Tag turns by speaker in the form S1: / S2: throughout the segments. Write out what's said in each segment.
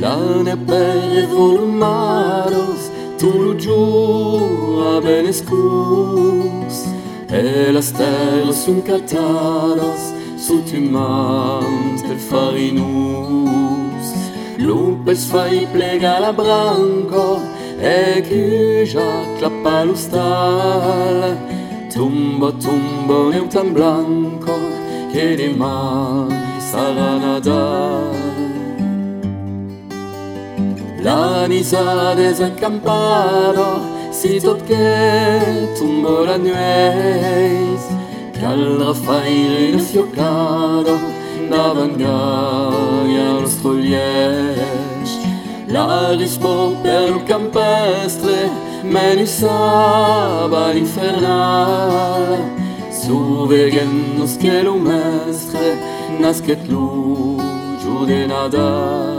S1: Lana per volumaros, tu lo giura bene scus, e la stella sun cataras, sut imant del farinus. Lupes fai plega la branco, e chiusa clappa lo stal. Tumbo, tumbo, neutan blanco, che dimani sarà Nadal. L'anisa desencampado, si tot che tumbo la nuez, caldrà faire il fiocado, davangaia lo stroglies. La rispo per il campestre, menissaba l'infernal, su vegennos che lo mestre, nascet lu giù de Nadal.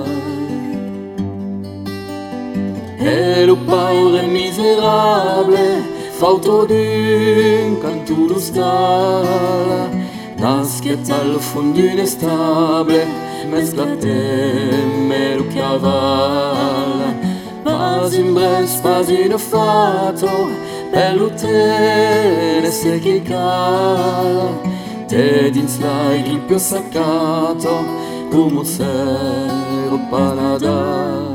S1: E lo paure miserable, fauto d'un canto lo stalla, nascet al fond d'une stable, mesclatem e lo caval. Pas in bres, pas in fato, per lo trene se che cala, te dins l'ai gripio saccato, come zero panadal.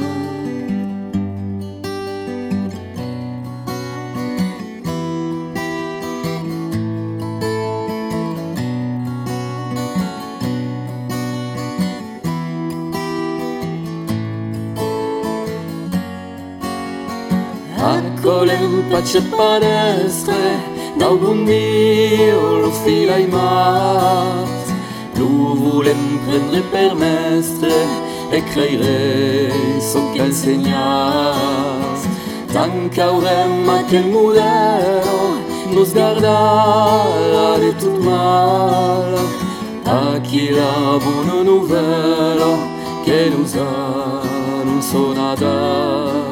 S1: Accolem pace padestre, dau bon Dio lo fila i mat. Lo volem prendre per mestre, e creire so che insegnat. Tant qu'aurem aquel modelo, nos guardarà de tot mal. Aquí la buona novella, che nos annuncio Nadal.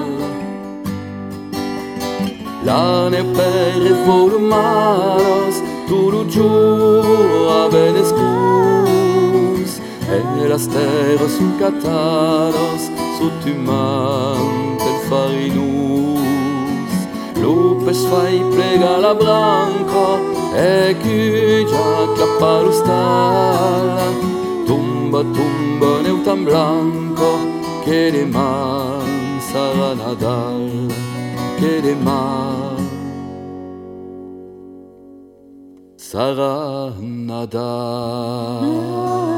S1: Lane per volumaros, tu lo giura bene scus, e la stella sun cataros, sotto imant del farinus. Lupes fai plega la branco, e chiusa clappa lo stalla. Tumba, tumba, neutan blanco, che deman sarà Nadal. Che demà sarà Nadal.